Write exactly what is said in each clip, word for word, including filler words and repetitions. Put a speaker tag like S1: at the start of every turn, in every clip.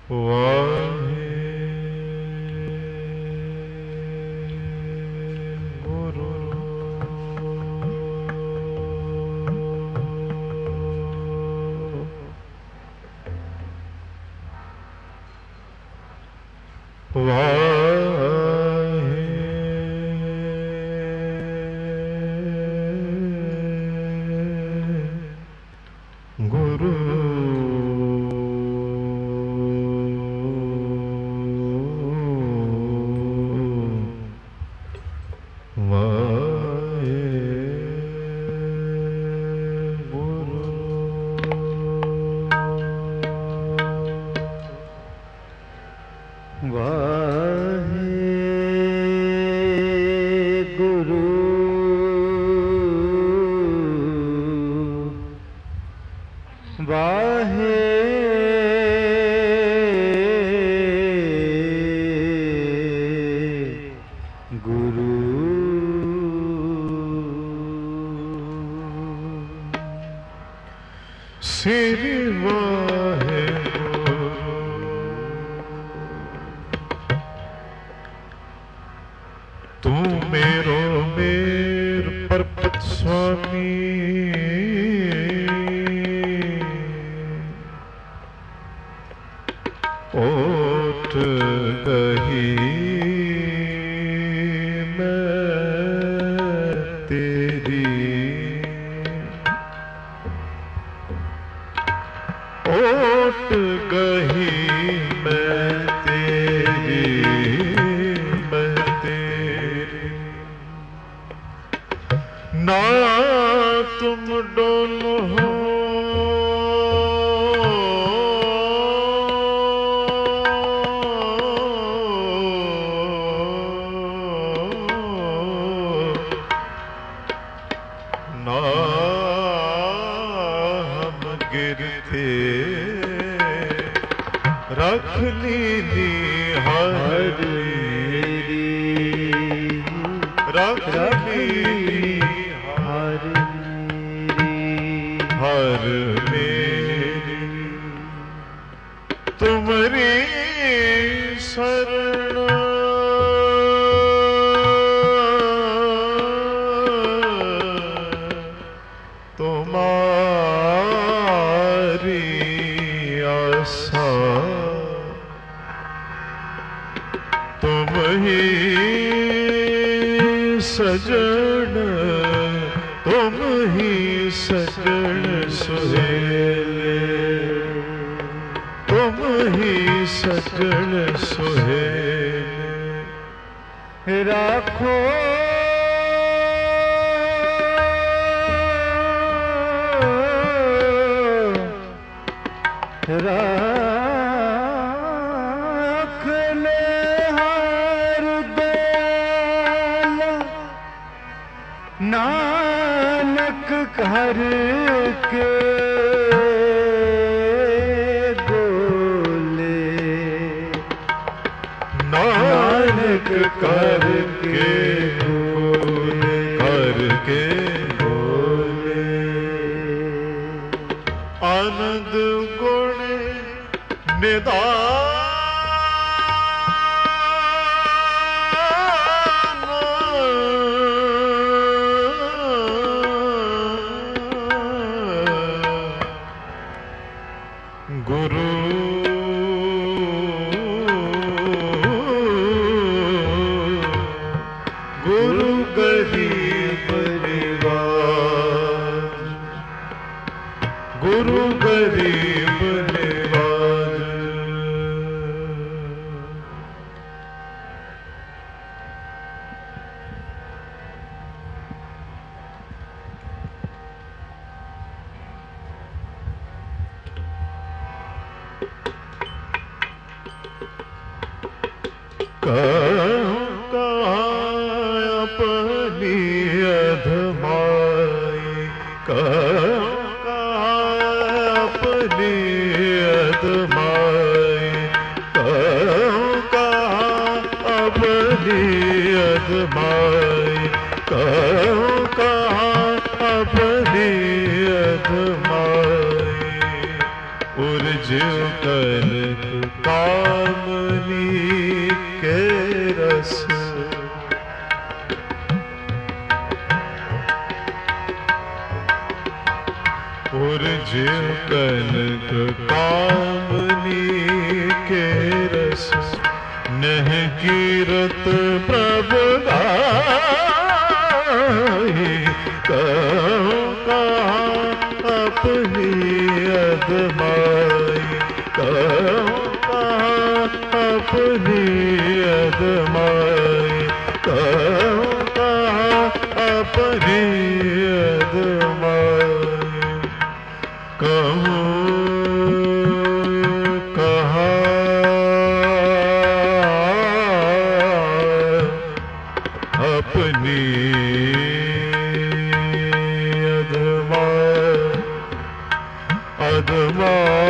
S1: वाहे गुरु वाहे गुरु श्री वाहेगुरु तू मेरो मेर परपत स्वामी ओट गही मैं तेरी ओट गही मैं तेरी मैं तेरी ना तुम डोलो हो ना हम गिरते रख लीनी हर मेरी रख लीनी हर मेरी हर मेरी तुम्हारी शरण तुम्हारी आशा तुम ही सजन तुम ही सजन सुहेले तुम ही सजन सुहेले राखो राख ले हर दयाल नानक घर के बोले नानक कर के बोले कर के बोले आनंद गुण निदान गुरु गुरु गरीब निवाज गुरु गरीब निवाज कहाँ अपनी अधमाई कहाँ अपनी अधमाई कहाँ अपनी अधमाई कहाँ अपनी अधमाई उर्ज्य कनक कामनी के रस उर्ज्य कनक कामनी के रस नह कीरत प्रभु गाई कहूँ कहाँ अपनी अदमाई कहूँ कहाँ अपनी अदमाई कहूँ कहाँ अपनी अदमाई कहूँ अपनी अधमा अधमा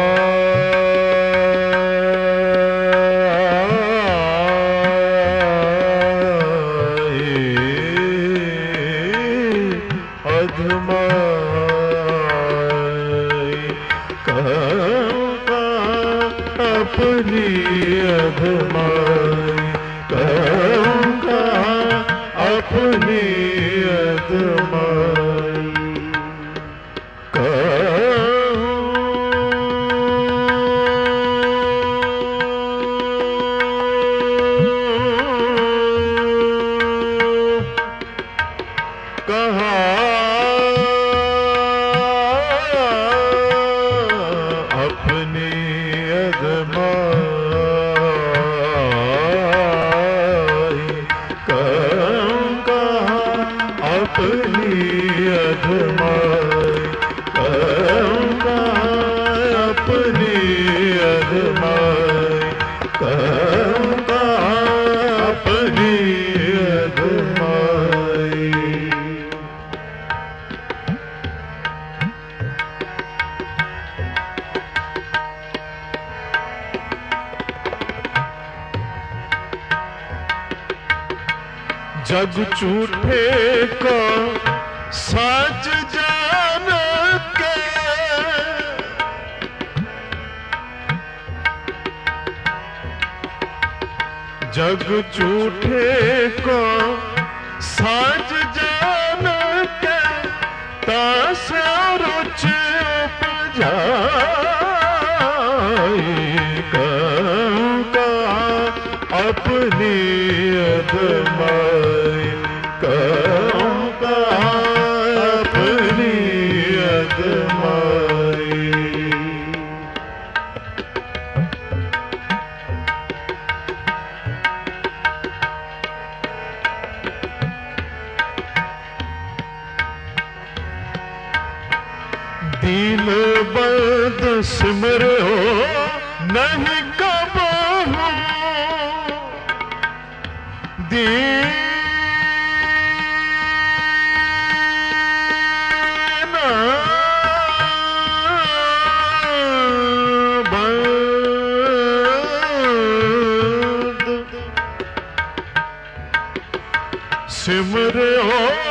S1: अधमा अपनी अधमाई कहूँगा अपनी अधमाई कहूँ कहाँ अपनी अधमाई कहूँ कहाँ अपनी अधमाई कहूँ कहाँ अपनी अधमाई कहूँ कहाँ अपनी अधमाई जग झूठे को सच जान के जग झूठे को सच जान के तास रुच उपजाई कहूँ कहाँ अपनी अधमाई कहूँ कहाँ अपनी अधमाई दीन बद सिमरो नहीं कबहू दीन बद सिमरो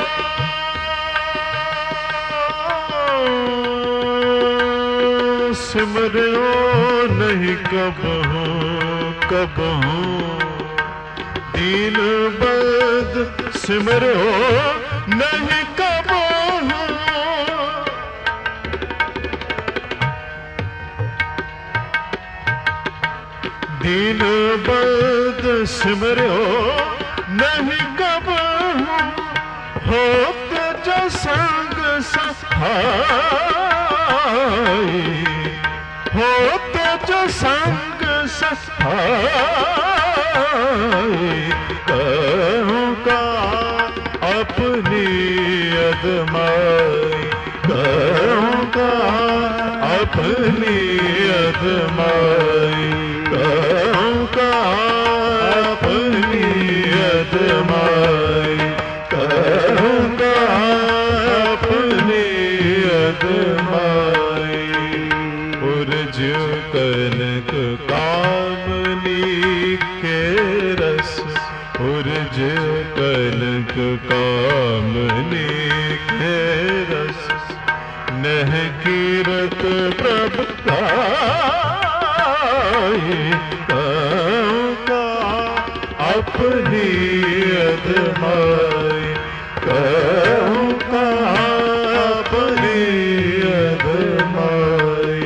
S1: सिमरो नहीं कबहू कबहू दीन बद सिमरो नहीं कबहू दीन बद सिमरो नहीं कबहू होते जो संग सहाय होते जो संग सहाय कहूँ कहाँ अपनी अधमाई कहूँ कहाँ अपनी अधमाई कहूँ कहाँ अपनी अधमाई कहूँ कहाँ अपनी अधमाई उर्ज्य कनक कामनी के रस उर्ज्य कनक कामनी के रस न नह कीरत प्रभु गाई, कहूँ का अपनी अदमाई, कहूँ का अपनी अदमाई।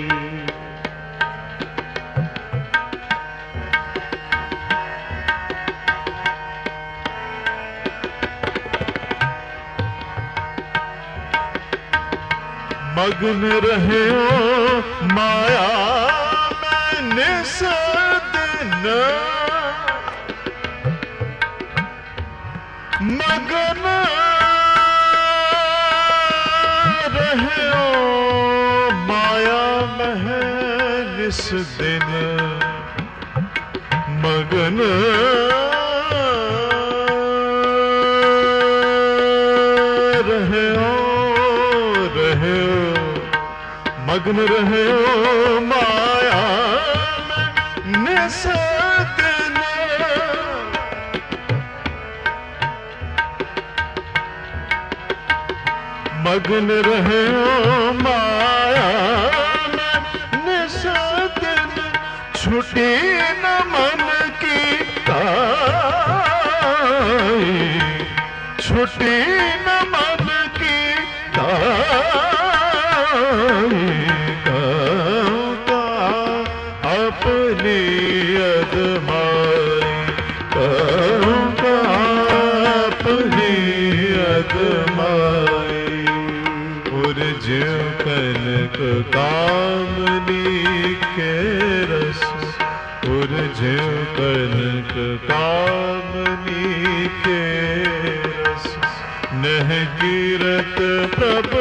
S1: मग्न रहे हो माया में निस दिन, मग्न रहे हो माया में निस दिन, मग्न रहे हो रहे हो मग्न रहे हो माया में निस दिन, मग्न रहे हो माया में निस दिन, छुटी न मन की ताई, छुटी न मन की ताई, कहूँ का अपनी अदमाई, कहूँ का अपनी अदमाई। और ज्यों कनक कामनी के रस, और ज्यों कनक कामनी के रस, नह कीरत प्रभु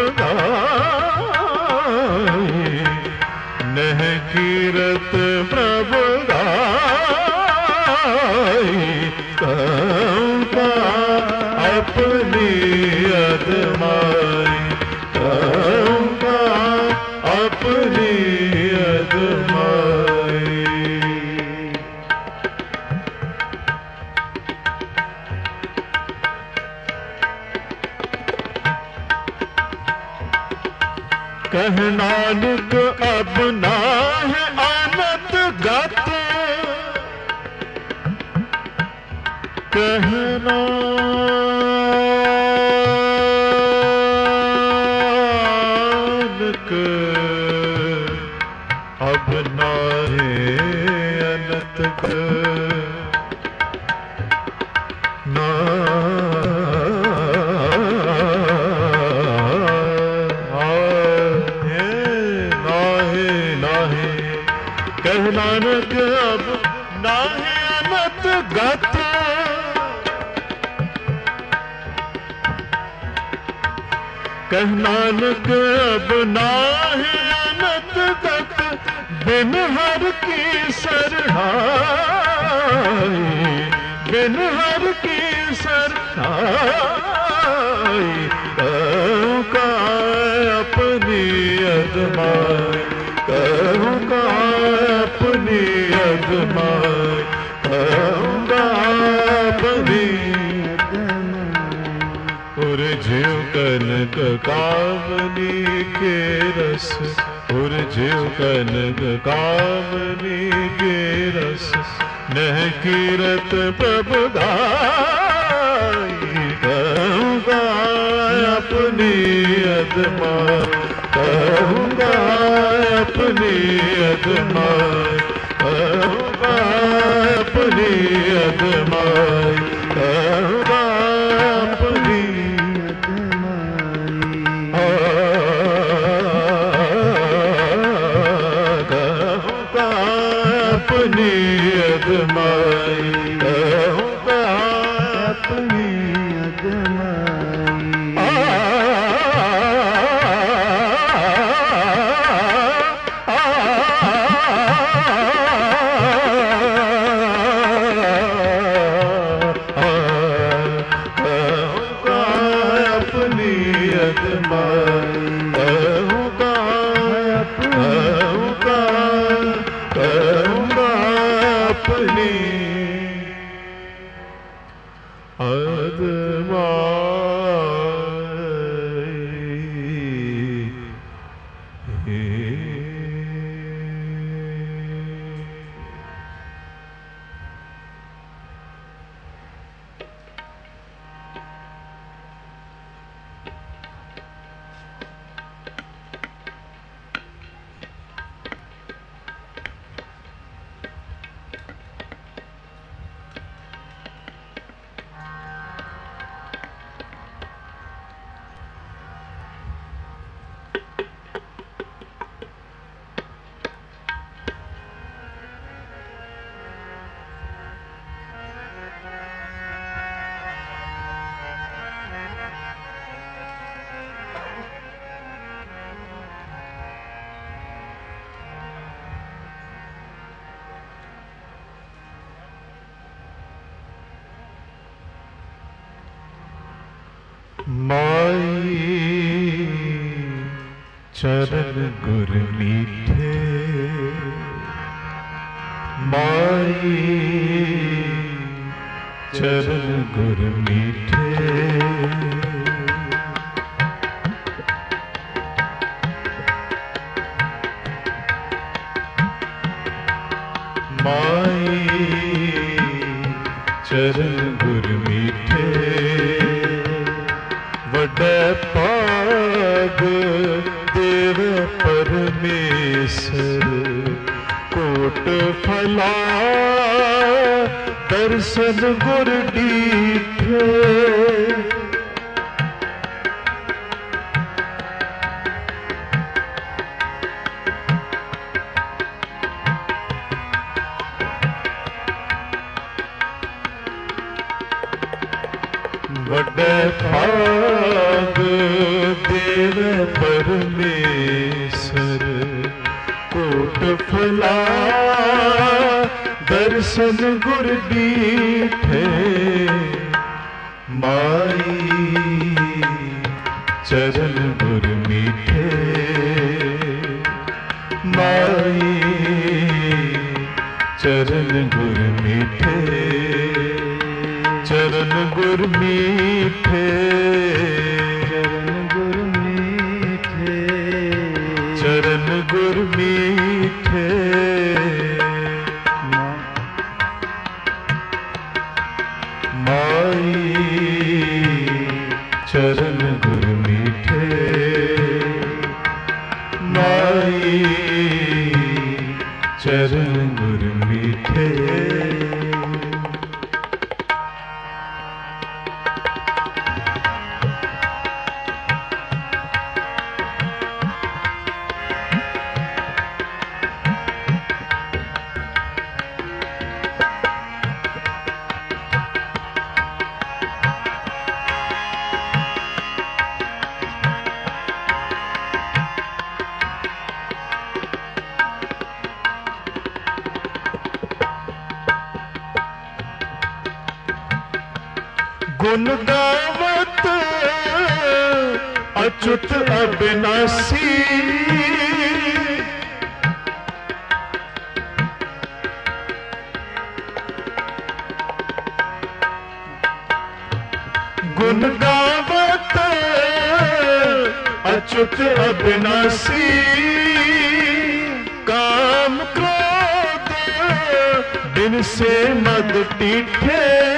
S1: गाई, नह कीरत प्रभु गाई, कहूँ का अपनी अदमाई, कहूँ का अपनी अदमाई। कह नानक अब नाहि अनत गत, कह नानक अब नाहि अनत गत, ना कह नानक अब नाहि अनत गत, कह नानक अब नाहि अनत गत, बिन हर की सरनाई, बिन हर की सरनाई, कहूँ का अपनी अदमाई, कहूँ का अपनी अदमाई, कहूँ का अपनी अदमाई। और ज्यों कनक कामनी के रस, और ज्यों कनक कामनी के रस, नह कीरत प्रभु गाई, कहूँ का अपनी अदमाई, कहूँ का अपनी अदमाई, कहूँ का अपनी अदमाई, कहूँ का अपनी अदमाई, कहूँ का अपनी अदमाई, कहूँ का अपनी अदमाई। माई चरण गुर मीठे, माई चरण गुर मीठे, माई चरण गुर मीठे, वडे पाग देव परमेश्वर, कोट फला दर्शन गुर डीठे, वडे भाग देव परमेश्वर, कोट फला दर्शन गुर डीठे, माई चरण गुर मीठे, माई चरण गुर मीठे, चरण गुर मीठे, चरण गुर मीठे, माई चरण गुर मीठे, माई चरण गुर मीठे, गुण गावत अच्युत अविनाशी, गुण गावत अच्युत अविनाशी, काम क्रोध दिन से मद टीठे,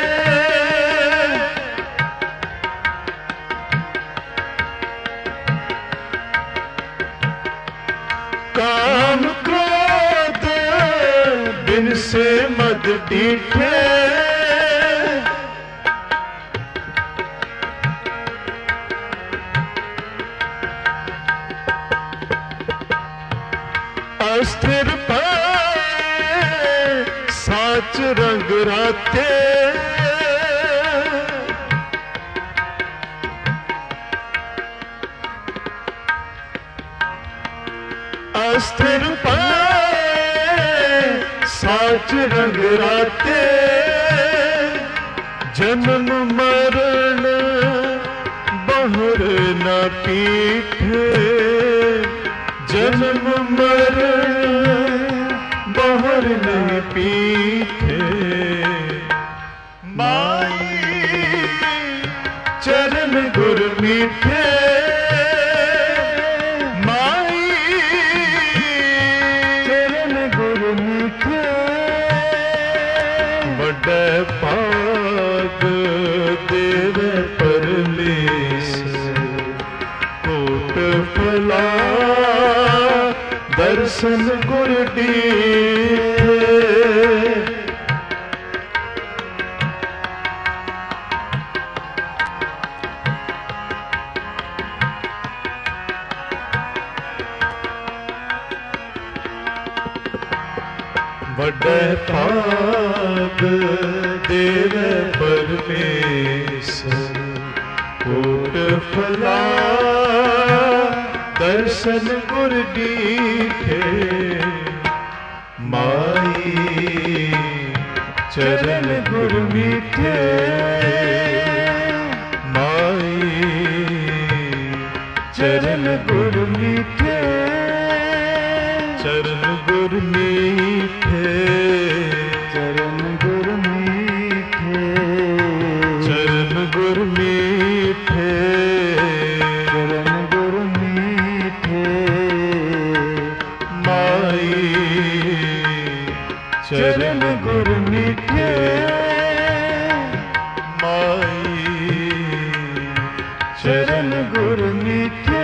S1: काम क्रोध दिन से मद डीठे, अस्थिर पाए साच रंग राते, अस्थिर पाए साच रंग राते, जन्म मरण बहुर न पीठे, जन्म मरण बहुर न पीठे, माई चरण गुर मीठे, पाग देव परमेश्वर, कोट फला दर्शन गुर डीठे, वडे पाग देव परमेश्वर, कोट फला दर्शन गुर डीठे, माई चरण गुर मीठे, माई ਮਾਈ ਚਰਨ ਗੁਰ ਮਿਠੇ ਮਾਈ ਚਰਨ ਗੁਰ ਮਿਠੇ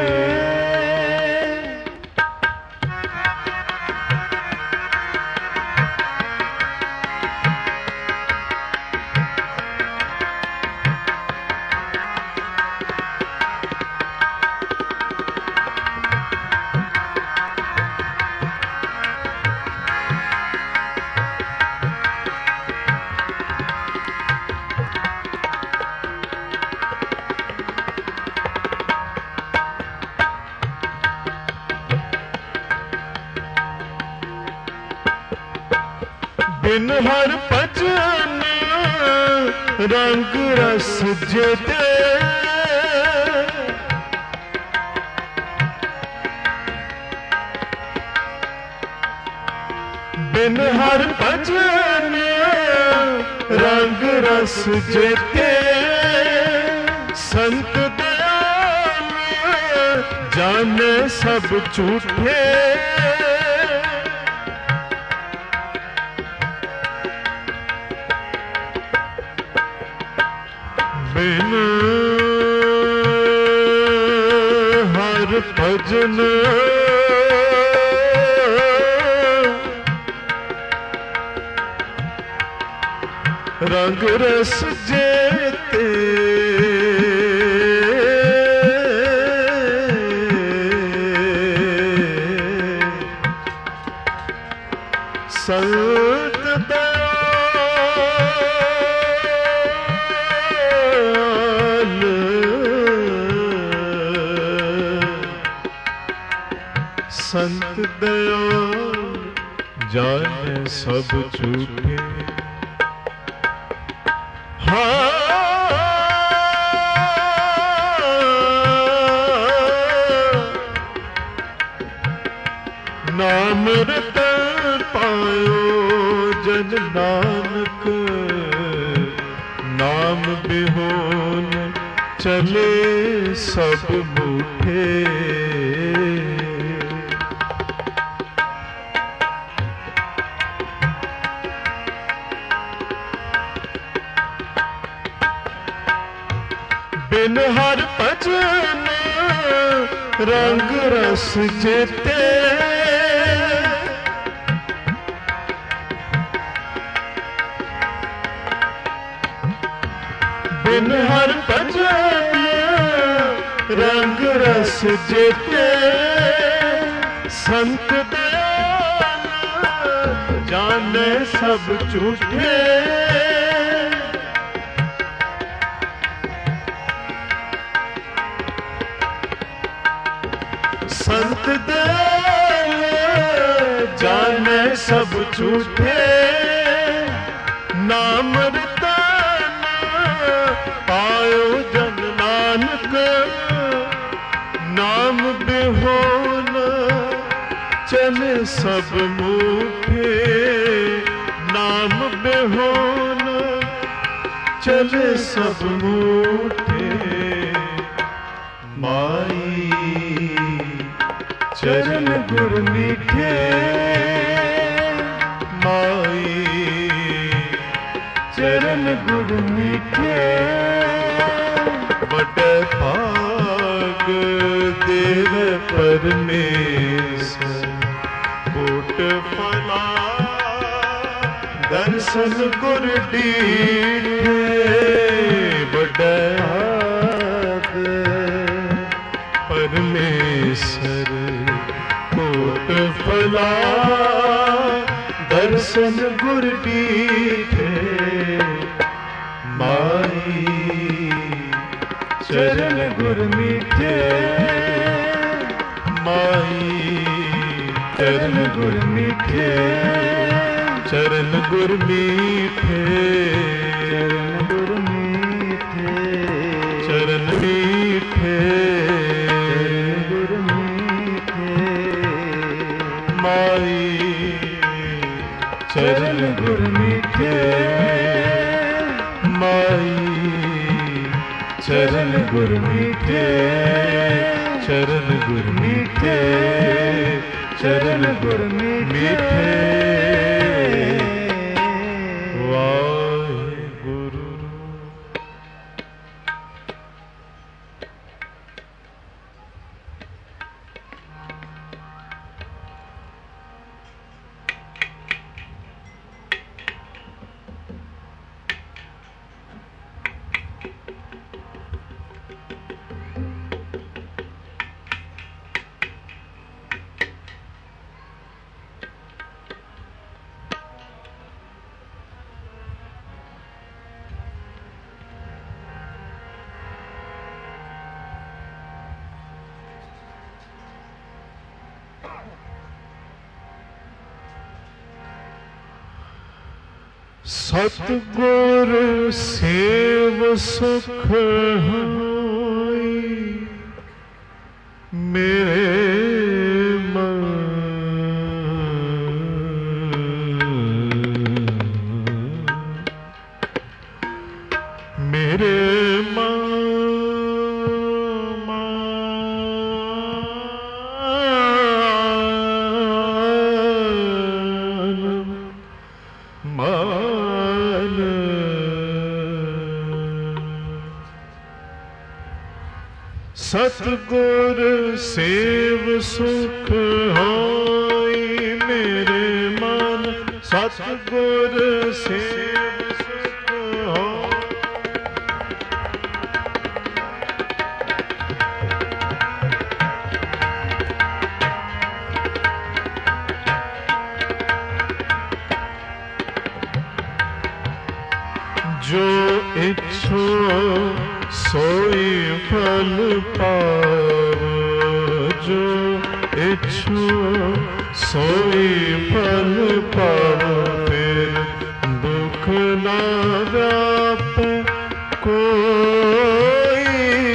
S1: ਬਿਨ ਹਰ ਭਜਨ ਰੰਗ ਰਸ ਜੇਤੇ ਬਿਨ ਹਰ ਭਜਨ ਰੰਗ ਰਸ ਜੇਤੇ ਸੰਤ ਦਇਆਲ ਜਾਣੇ ਸਭ ਝੂਠੇ ਬਿਨ ਹਰ ਭਜਨ ਰੰਗ ਰਸ ਜੇਤੇ ਸੰਤ ਦਇਆਲ ਸੰਤ ਦਇਆਲ ਜਾਣੇ ਸਭ ਝੂਠੇ ਨਾਮ ਰਤਨ ਪਾਇਓ ਜਨ ਨਾਨਕ ਨਾਮ ਬਿਹੋਨ ਚਲੇ ਸਭ ਮੂਠੇ ਬਿਨ ਹਰ ਭਜਨ ਰੰਗ ਰਸ ਜੇਤੇ ਬਿਨ ਹਰ ਭਜਨ ਰੰਗ ਰਸ ਜੇਤੇ ਸੰਤ ਦਇਆਲ ਜਾਣੇ ਸਭ ਝੂਠੇ ਸੰਤ ਦਇਆਲ ਜਾਣੇ ਸਭ ਝੂਠੇ ਨਾਮ ਰਤਨ ਪਾਇਓ ਜਨ ਨਾਨਕ ਨਾਮ ਬਿਹੋਨ ਚਲੇ ਸਭ ਮੂਠੇ ਨਾਮ ਬਿਹੋਨ ਚਲੇ ਸਭ ਮੂਠੇ ਮਾਈ ਚਰਨ ਗੁਰ ਮਿਠੇ ਮਾਈ ਚਰਨ ਗੁਰ ਮਿਠੇ ਵੱਡੇ ਭਾਗ ਦੇਵ ਪਰਮੇਸ਼ਰ ਕੋਟ ਫਲਾ ਦਰਸ਼ਨ ਗੁਰ ਦੀਠੇ ਵੱਡੇ ਭਾਗ ਪਰਮੇਸ਼ਰ ਕੋਟ ਫਲਾ ਦਰਸ਼ਨ ਗੁਰ ਦੀਠੇ ਮਾਈ ਚਰਨ ਗੁਰ ਮਿਠੇ ਮਾਈ ਚਰਨ ਗੁਰ ਮਿਠੇ ਚਰਨ ਗੁਰ ਮਿਠੇ ਚਰਨ ਗੁਰ ਮਿਠੇ ਚਰਨ ਮਿਠੇ ਗੁਰ ਮਿਠੇ ਮਾਈ ਚਰਨ ਗੁਰ ਮਿਠੇ ਮਾਈ ਚਰਨ ਗੁਰ ਮਿਠੇ ਚਰਨ ਗੁਰ ਮਿਠੇ चरण गुर मीठे वाहेगुरु। सतगुर सेव सुख होई मेरे मन, मेरे मन सतगुर सेव सुख होई मेरे मन, सतगुर सेव सुख होई। जो इच्छो सोई फल पावो, जो इच्छो सोई फल पावो, फिर दुख न व्याप कोई,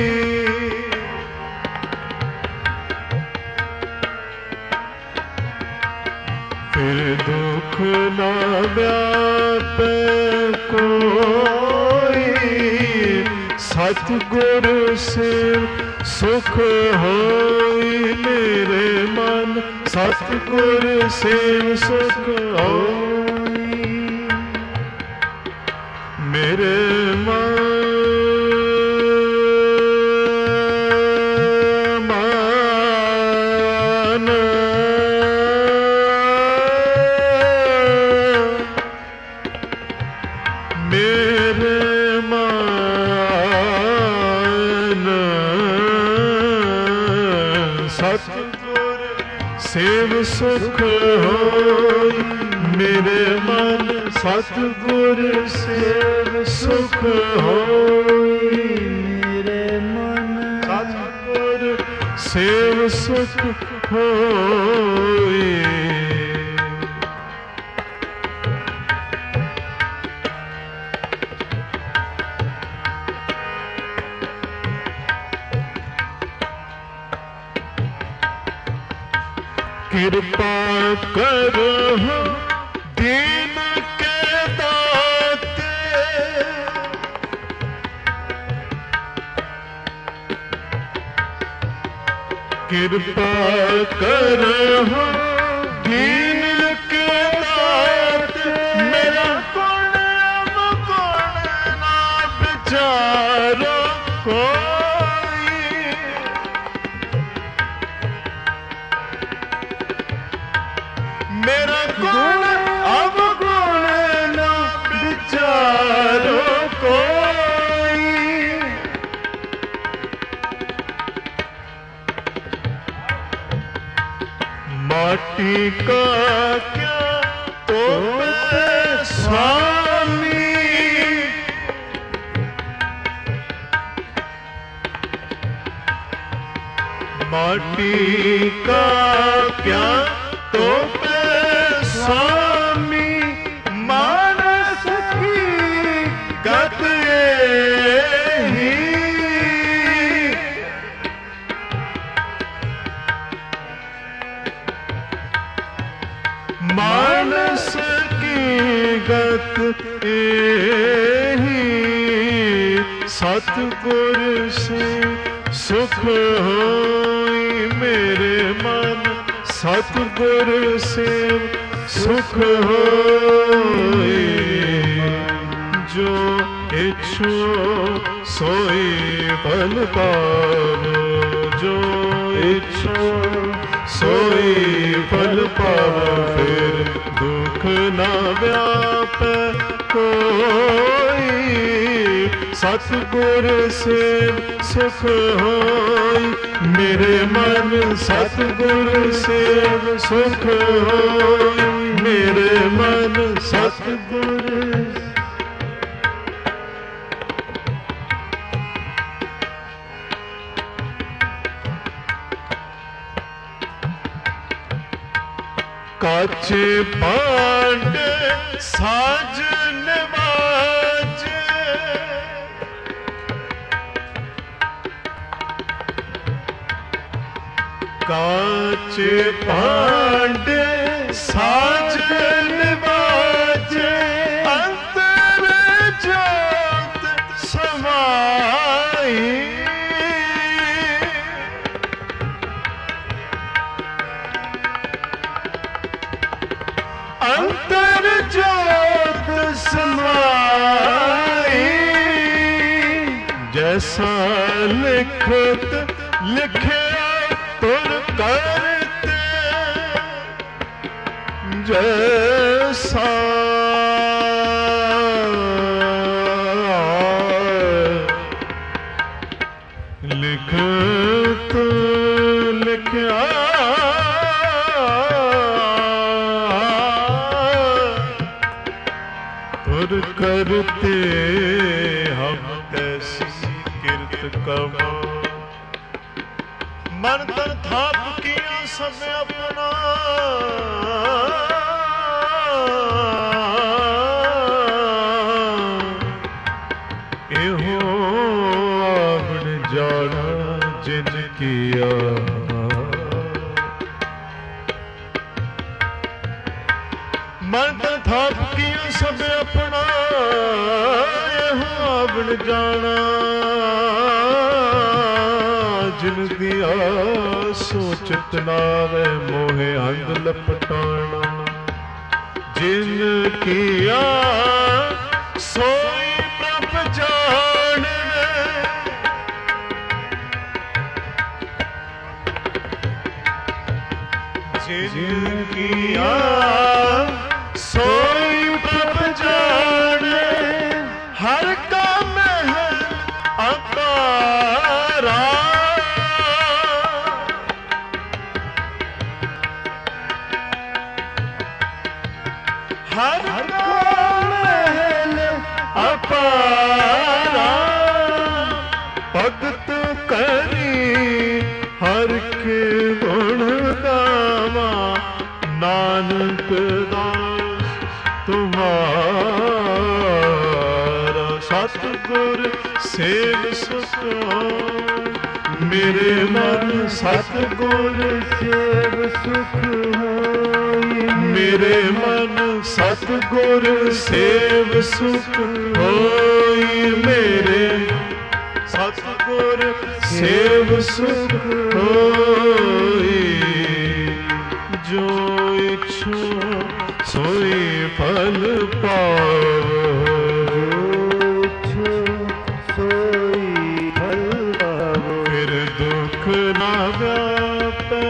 S1: फिर दुख न व्याप कोई। सतगुर से सुख होई मेरे मन, सतगुर से सुख होई मेरे मन। सेव सुख होई मेरे मन, सतगुर सेव सुख होई मेरे मन, सतगुर सेव सुख होई। कृपा करो दीन के दाते, कृपा करो दीन के दाते, मेरा गुण अवगुण ना विचारो कोई, मेरा गुण अवगुण न विचारो कोई। माटी का क्या तो मैं स्वामी, माटी का क्या तो स्वामी, मानस की गत ही, मानस की गत ही। सतगुर से सुख होई मेरे मन, सतगुर सेव सुख होई, जो इच्छो सोई फल पावो, जो इच्छो सोई फल पावो। फिर दुख न व्यापै कोई, सतगुर सेव सुख होई। मेरे मन सतगुर सेव सुख होई, मेरे मन सतगुर। काचे पांडे साज नवाजे, काचे पांडे साज नवाजे, अंतर जोत समाई। अंतर जोत समाई, जैसा लिखत लिखया तुर करते, जैसा लिखत लिखया तुर करते। हम तैसी किरत कमा, मन तन थाप किया सब अपना, एहो आपन जाना जिन किया। मन तन थाप किया सब अपना, एहो आपन जाना जिन दिया। सोचत नावे मोहे अंध लपटाना, जिन किया सोई प्रभ जाने। जिन किया सोई प्रभ जाने, हर का महल अपारा। हर का महल अपारा, भगत करी हर के गुण गावा। नानक दास तुम्हारा, सतगुर सेव सुख होई। मेरे मन सतगुर सेव सुख होई, मेरे मन सतगुर सेव सुख होई। मेरे सतगुर सेव सुख होई, जो इच्छो सोई फल पावो, जो इच्छो सोई फल पावो। फिर दुख न व्यापै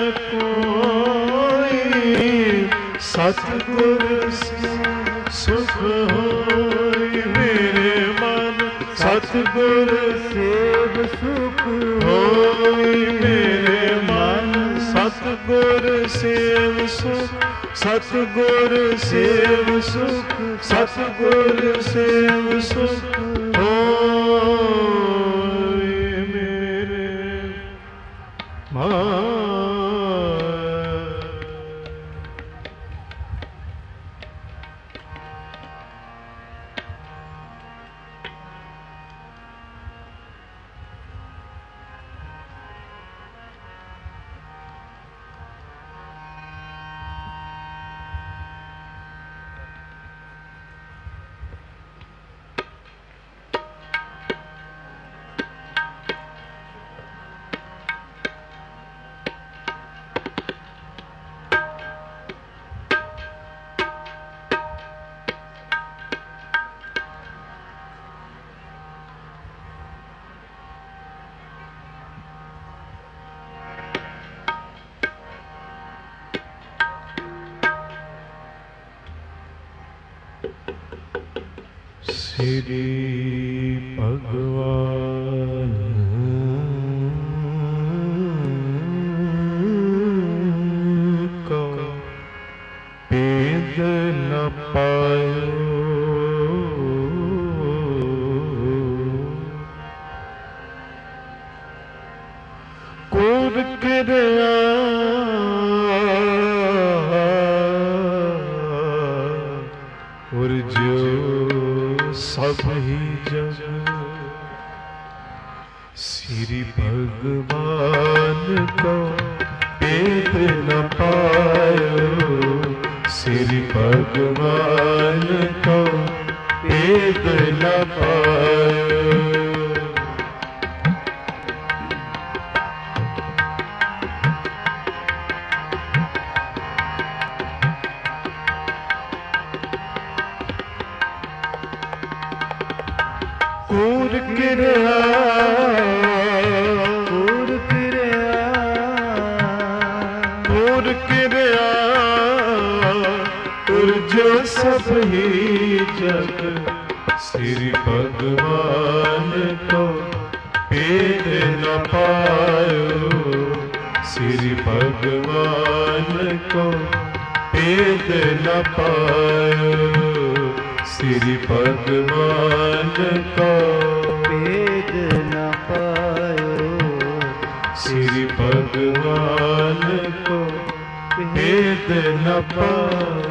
S1: कोई, सतगुर सुख होई। मेरे मन सतगुर सेव सुख होई, मेरे मन सतगुर सेव सुख। सतगुर सेव सुख, सतगुर सेव सुख होई मेरे मन। श्री भगवान को भेद न पायो, कूद किरया और जो सब ही जग श्री भगवान को भेद न पायो, श्री भगवान को भेद न पायो। कूर किरया कूर किरया कूर किरया और जो सब ही जग श्री भगवान को भेद न पायो, श्री भगवान को भेद न पायो, श्री भगवान को भेद न पायो, श्री भगवान को भेद न पायो।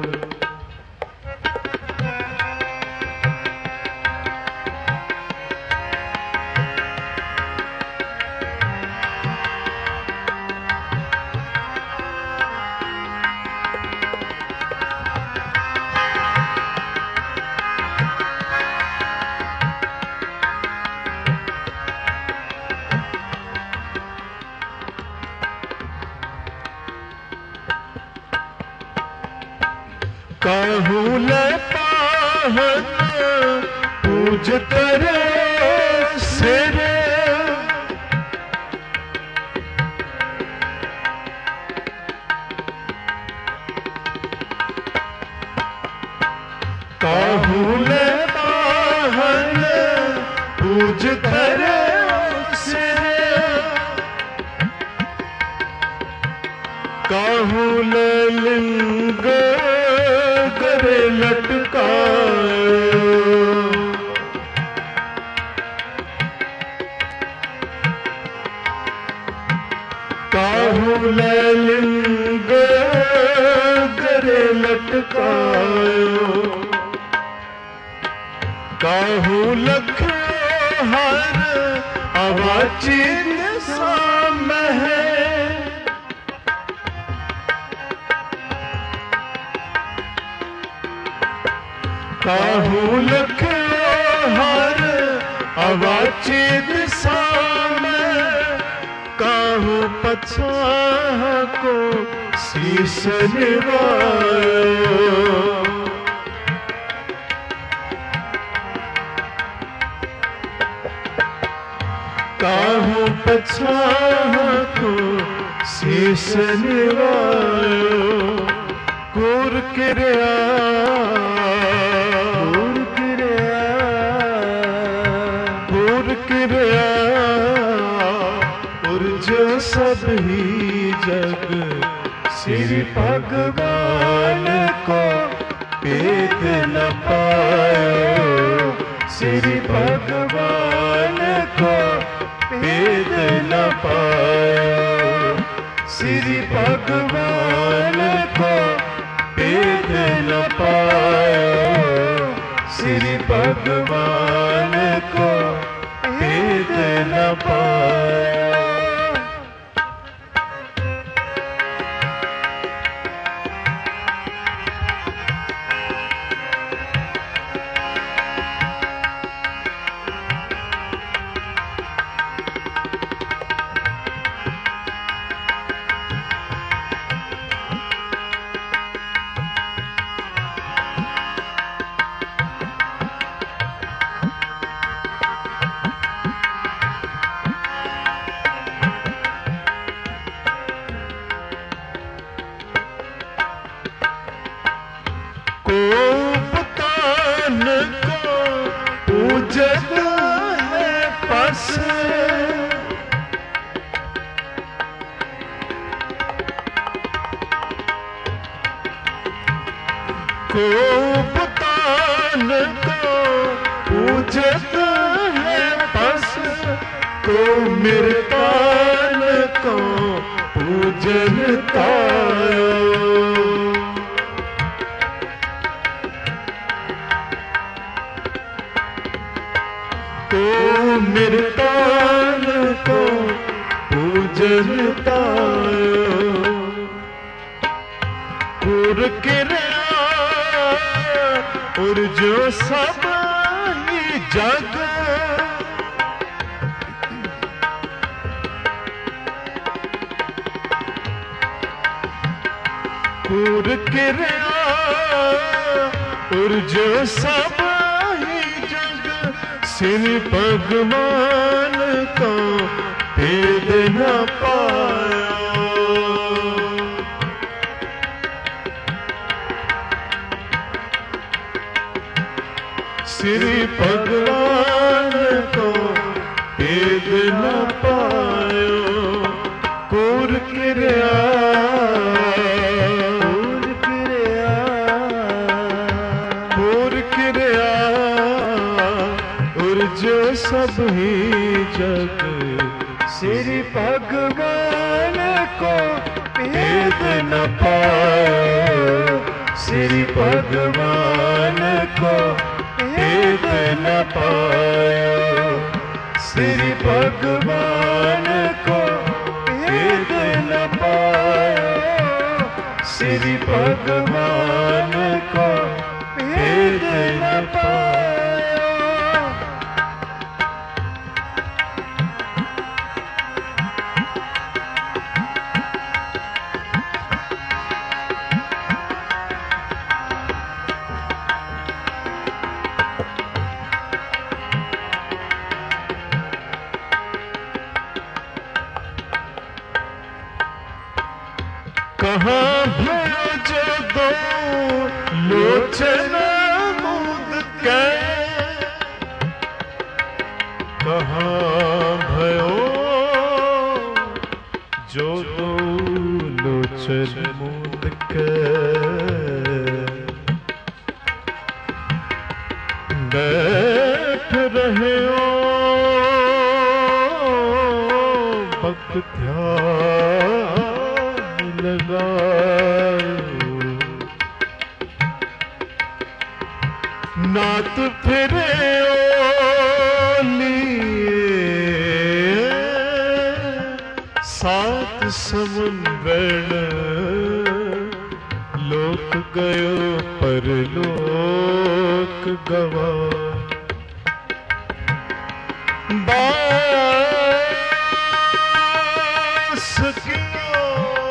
S1: काहू ले पाहन पूज करे सिर, काहू ले पाहन पूज करे सिर, काहू ले लिंग करे लटकायो, काहू ले लिंग करे लटकायो, काहू लख हर अवाचित साम है, काहू लख हर अवाचित साम, काहू पछाह को शीश निवायो, काहू पछाह को शीश निवायो। कूर किरया सब ही जग श्री भगवान को भेद न पायो, श्री भगवान को भेद न पायो, श्री भगवान को भेद न पायो, श्री भगवान को भेद न पायो। खूब तान को पूजत है पस को मृतान को पूजन तायो। को मृतान को पूजन तायो। पुर किरया और जो सब ही जग पुर किरया और जो सब ही जग सिर भगवान को भेद न पाया। श्री भगवान को भेद न पायो। कूर किरया कूर किरया कूर किरया और जो सब ही जग श्री भगवान को भेद न पायो। श्री भगवान को भेद न पायो। श्री भगवान को भेद न पायो। श्री भगवान को भेद न पायो। कहाँ भयो जो दो लोचन मूंद के। कहाँ भयो जो दो लोचन मूंद के। बैठ रहे हो भक्त ध्यान लगाओ। नात फिरे लिए सात समुंदर लोक गयो परलोक गवा। बास कियो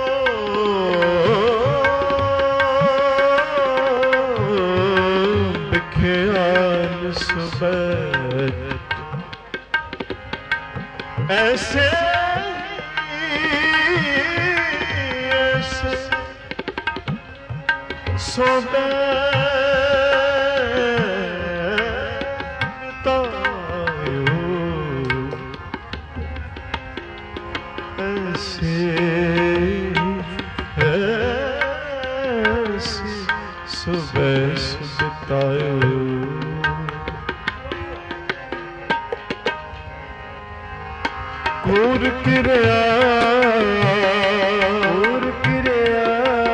S1: बिख्याल सुबह ऐसे ऐसे सोबे ऐसे ऐसे सुबह सुबतायो। कूर किरया कूर किरया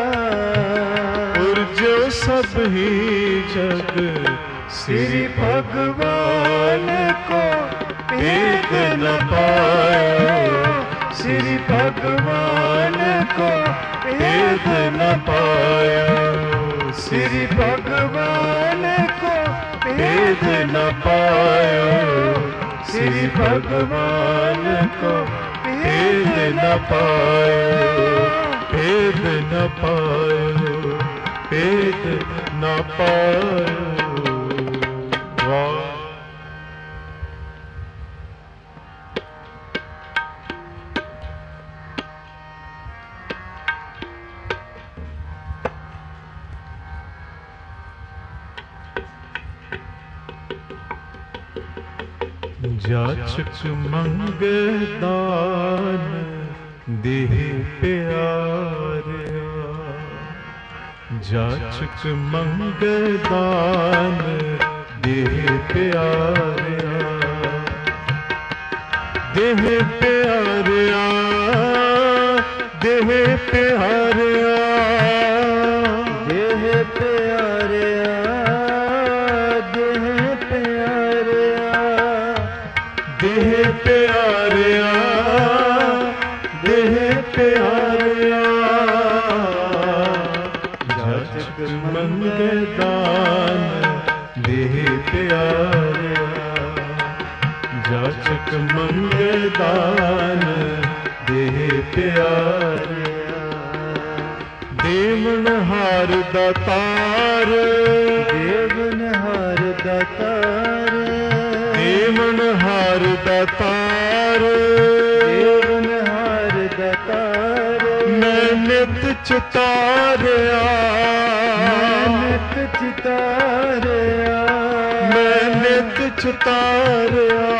S1: और जो सब ही जग श्री भगवान को भेद न पायो। श्री भगवान को भेद न पायो। श्री भगवान को भेद न पायो। श्री भगवान को भेद न पायो। भेद न पायो। भेद न पायो। वाह जाचक मंग दान देह प्यारा। ਜਾਚਕ ਮੰਗੇ ਦਾਨ ਦੇਹ ਪਿਆਰਿਆ, ਦੇਹ ਪਿਆਰਿਆ, ਦੇਹ ਪਿਆਰਿਆ, ਦੇਹ ਪਿਆਰਿਆ, ਦੇਹ ਪਿਆਰਿਆ, ਦੇਹ ਪਿਆਰਿਆ, ਦੇਹ ਪਿਆਰਿਆ, ਜਾਚਕ ਮੰਗੇ ਦਾਨ ਦੇਹ ਪਿਆਰਿਆ, ਜਾਚਕ ਮੰਗੇ ਦਾਨ ਦੇਹ ਪਿਆਰਿਆ, ਦੇਵਨਹਾਰ ਦਾਤਾਰ, ਦੇਵਨਹਾਰ ਦਾਤਾਰ, ਦੇਵਨਹਾਰ ਦਾਤਾਰ, ਦੇਵਨਹਾਰ ਦਾਤਾਰ, ਮੈਂ ਨਿਤ ਚਿਤਾਰਿਆ, ਮੈਂ ਨਿਤ ਚਿਤਾਰਿਆ, ਮੈਂ ਨਿਤ ਚਿਤਾਰਿਆ,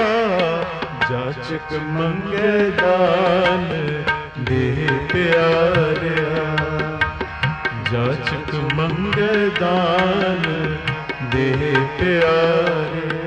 S1: ਜਾਚਕ ਮੰਗੇ ਦਾਨ ਦੇਹ ਪਿਆਰਿਆ, ਜਾਚਕ ਮੰਗੇ ਦਾਨ ਦੇਹ ਪਿਆਰਿਆ।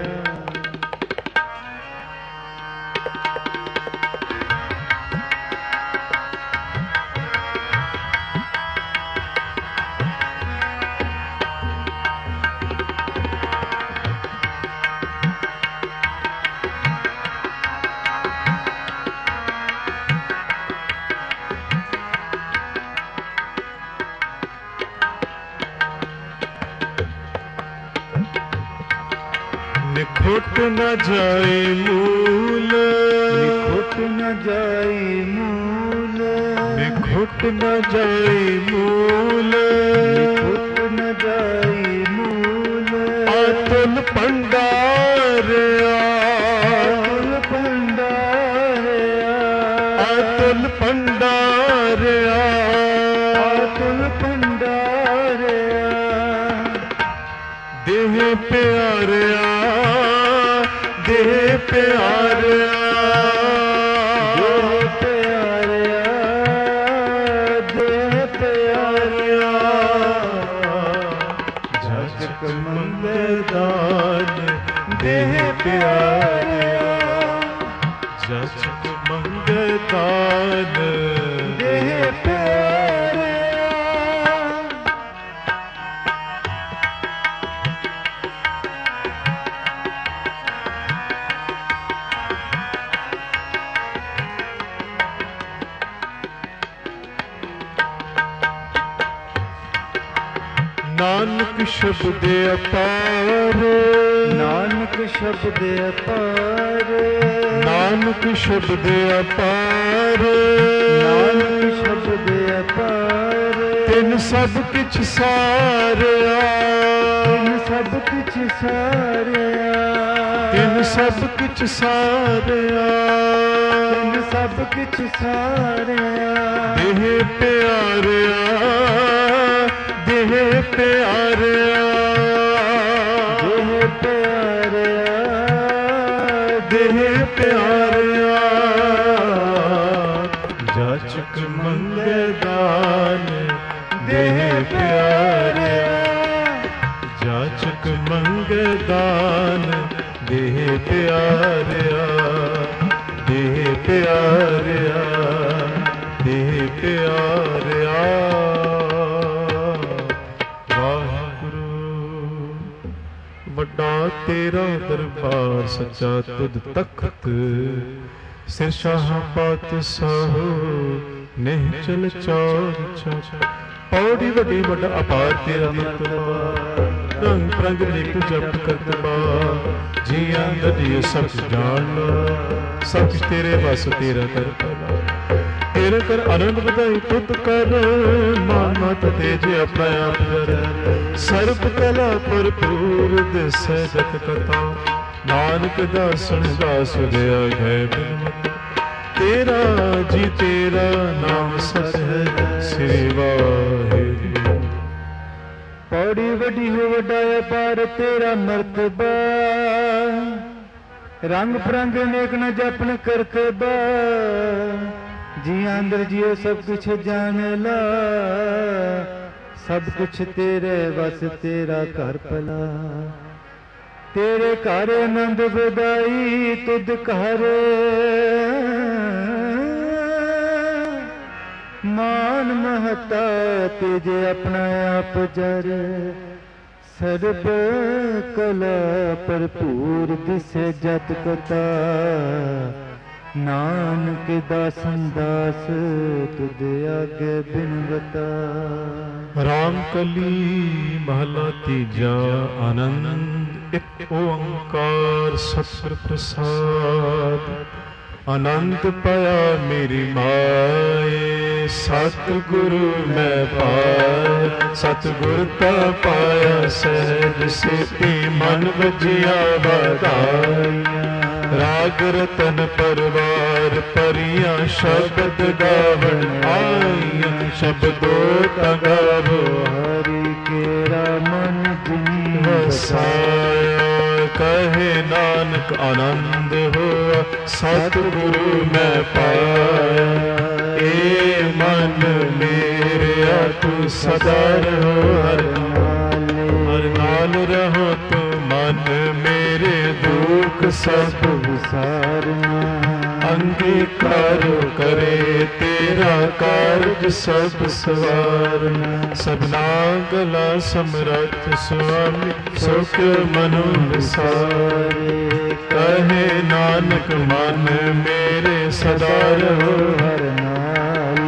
S1: निखुट न जाए मूल, निखुट न जाए मूल, निखुट न जाए मूल, निखुट न जाए मूल, अतुल भंडारिया, अतुल भंडारिया, अतुल भंडारिया, अतुल भंडारिया, देह प्यारिया, देह प्यारिया, देह प्यारिया, देह प्यारिया, जाचक मंगे दान देह प्यारिया, जाचक मंगे दान देह प्यारिया। नानक शब्द अपार, नानक शब्द अपार, नानक शब्द अपार, नानक शब्द अपार, तिन सब किछ सारिया, तिन सब किछ सारिया, तिन सब किछ सारिया, तिन सब किछ सारिया, देह प्यारिया, देह प्यारिया, देह प्यारिया, देह प्यारिया, जाचक मंगे दान देह प्यारिया, जाचक मंगे दान देह प्यारिया, देह प्यारिया, देह प्यारिया। ਵੱਡਾ ਤੇਰਾ ਦਰਬਾਰ ਸੱਚਾ ਤੁਧ ਤਖਤ, ਸਿਰ ਸ਼ਾਹ ਪਾਤਸ਼ਾਹ ਨਿਹਚਲ ਚੌਰ ਚੌਰ, ਪੌੜੀ ਵੱਡੀ ਵੱਡਾ ਅਪਾਰ ਤੇਰਾ ਨਿਤਵਾ, ਰੰਗ ਪ੍ਰੰਗ ਨਿਕ ਜਪ ਕਰਤਬਾ, ਜੀਆਂ ਦਦੀ ਸਭ ਜਾਣ, ਸਭ ਤੇਰੇ ਵਸ ਤੇਰਾ ਕਰ ਭਲਾ, ਤੇਰੇ ਕਰ ਆਨੰਦ ਵਧਾਈ ਤੁਧ ਕਰ, ਮਾਨ ਮਤ ਤੇਜ ਆਪਣਾ ਆਪ ਕਰ, ਸਰਬ ਕਲਾ ਭਰਪੂਰ ਦਿਸੈ ਜਤ ਕਥਾ, ਨਾਨਕ ਦਾਸਨ ਦਾਸ ਦਿਆ ਗਏ ਬਿਨਮਤ, ਤੇਰਾ ਜੀ ਤੇਰਾ ਨਾਮ ਸਤ ਹੈ ਸ੍ਰੀ ਵਾਹਿਗੁਰੂ। ਪੌੜੀ ਵੱਡੀ ਹੋ ਵੱਡਾ ਅਪਾਰ ਤੇਰਾ ਮਰਤਬਾ, ਰੰਗ ਪ੍ਰੰਗ ਨੇਕ ਨ ਜਪਨ ਕਰਤਬਾ, ਜੀਆਂ ਅੰਦਰ ਜੀਓ ਸਭ ਕੁਛ ਜਾਣ ਲਾ,
S2: सब कुछ तेरे बस तेरा घर भला। तेरे घर आनंद बधाई तुद घर मान महता तेजे अपना आप जर। सर्ब कला भरपूर दिसे जत कथा नानक दासन दास तुद आगे बिनवता।
S1: राम कली महला तीजा आनंद एक ओंकार सतगुर प्रसाद। आनंद पाया मेरी माए सतगुरु मैं पाया। सतगुर ता पाया सहज सेती मन वजिया बधाइया। राग रतन परवार परिया शब्द गावन आइया। शब्दो तगावो
S2: हरि केरा मन जिनी
S1: वसाया। कहे नानक आनंद हुआ सतगुरु मैं पाया। ए मन मेरे तू सदा रहो हर नाल। हर नाल रहो तू मन मेरे दुख सब विसारना। अंगीकार करे तेरा कारज सब सवारना। सबना गला समरथ स्वामी सुख मनु विसारे। कहे नानक मन मेरे सदा रहो हर नाल।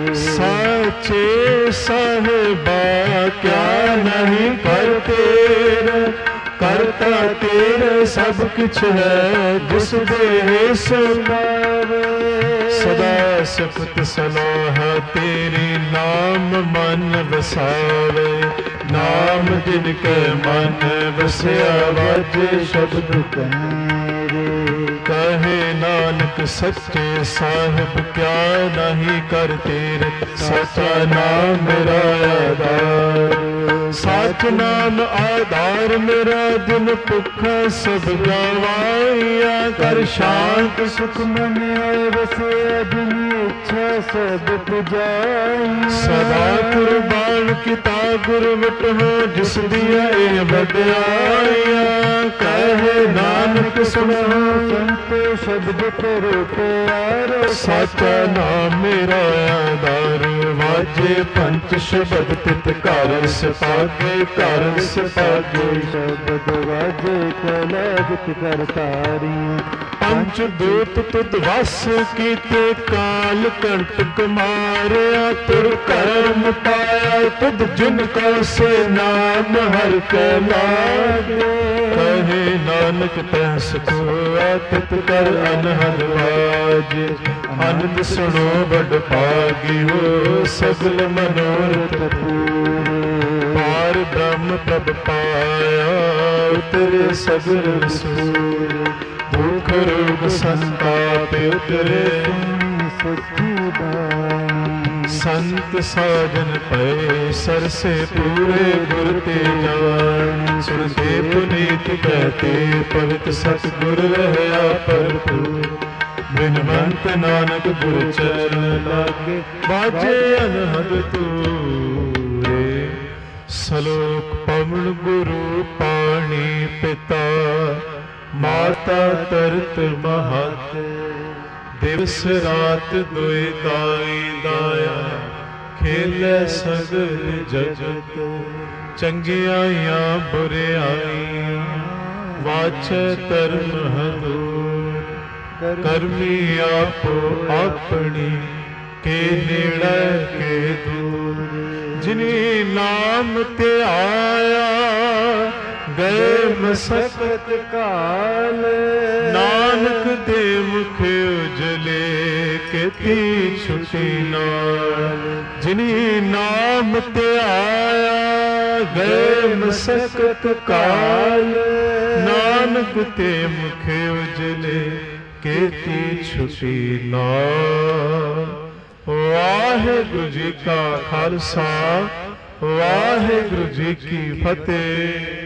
S1: साचे साहिबा क्या नहीं कर तेरा। करता तेरे सब कुछ है जिस दे सुनावे। सदा सिफत सलाह तेरी नाम मन बसावे। नाम जिनके मन बसया वाजे शब्द कनेरे। कहे नानक सच्चे साहिब क्या नहीं कर तेरे। सच्चा नाम मेरा आधार। सच नाम आधार मेरा दिन भुखा सब गवाइया। कर शांत सुख मन आए बसे जिनी इच्छा सब पुजाई। सदा कुर्बान किता गुरमत हो जिस दिया ए बदआइया। कहे नानक सुनो संत शब्द करो प्यारो। साचा नाम मेरा आधार वाजे पंच शब्द तित कर सपागे कर सपागे।
S2: शब्द वाजे कलागत कर तारियां।
S1: पंच दूत तुद वस कीते काल कंटक मारिया। तुर कर्म पाया तुद जिनका से नाम हर के लागे। कहे नानक तहस को तित कर अनहद वाज। आनंद सुनो बड़ भागी हो सगल मनोरथ पूरे। पार ब्रह्म प्रभ पाया उतरे सगल सूर। दुख रोग संताप उतरे संत साजन पए सर से पूरे गुर ते जवान। सुनते पुनीत कहते पवित्र सतगुर रहया भरपूर। बिनवंत नानक गुर चरण लागे बाजे अनहद तूरे। सलोक पवन गुरु पाणी पिता माता तरत महत। दिवस रात दुई दाई दाया खेले सगल जगत। चंगियाइयां बुरियाइयां वाछे धर्म हदूर। करमी आपो अपनी के नेड़े के दूर। जिनी नाम ते आया गए मसकत काल। नानक दे मुख उजले केती छुटी नाल। जिनी नाम ते आया गए मसकत काल। नानक ते मुख उजले केती छुटी नाल। वाहिगुरु जी का खालसा वाहिगुरु जी की फतेह।